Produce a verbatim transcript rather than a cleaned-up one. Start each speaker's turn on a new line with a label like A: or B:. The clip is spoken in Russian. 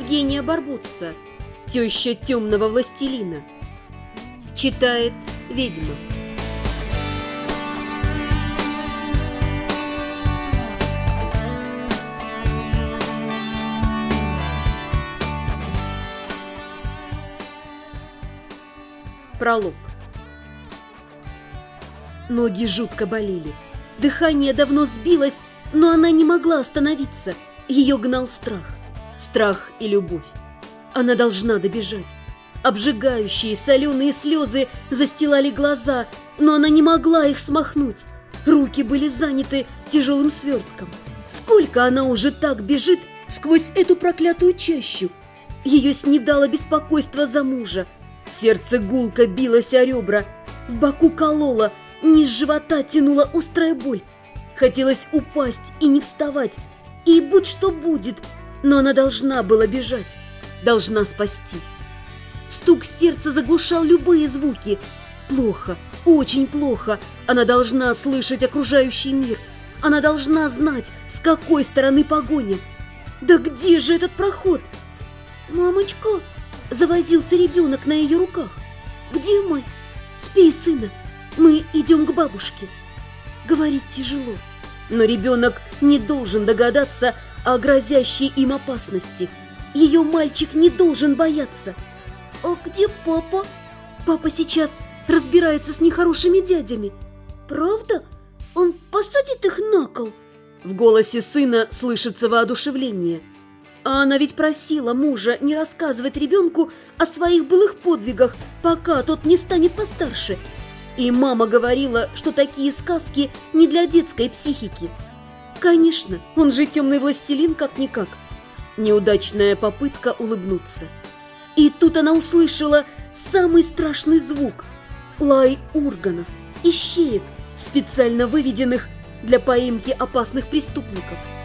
A: Евгения Барбутса, теща темного властелина. Читает ведьма. Пролог. Ноги жутко болели. Дыхание давно сбилось, но она не могла остановиться. Ее гнал страх. Страх и любовь. Она должна добежать. Обжигающие соленые слезы застилали глаза, но она не могла их смахнуть. Руки были заняты тяжелым свертком. Сколько она уже так бежит сквозь эту проклятую чащу? Ее снедало беспокойство за мужа. Сердце гулко билось о ребра, в боку кололо, низ живота тянула острая боль. Хотелось упасть и не вставать, и будь что будет, но она должна была бежать, должна спасти. Стук сердца заглушал любые звуки. Плохо, очень плохо. Она должна слышать окружающий мир. Она должна знать, с какой стороны погоня. Да где же этот проход? «Мамочка!» – завозился ребенок на ее руках. «Где мы?» «Спи, сына, мы идем к бабушке». Говорить тяжело, но ребенок не должен догадаться о грозящей им опасности. Ее мальчик не должен бояться. «А где папа?» «Папа сейчас разбирается с нехорошими дядями». «Правда? Он посадит их на кол?» В голосе сына слышится воодушевление. А она ведь просила мужа не рассказывать ребенку о своих былых подвигах, пока тот не станет постарше. И мама говорила, что такие сказки не для детской психики. Конечно, он же темный властелин как-никак. Неудачная попытка улыбнуться. И тут она услышала самый страшный звук – лай урганов, ищеек, специально выведенных для поимки опасных преступников.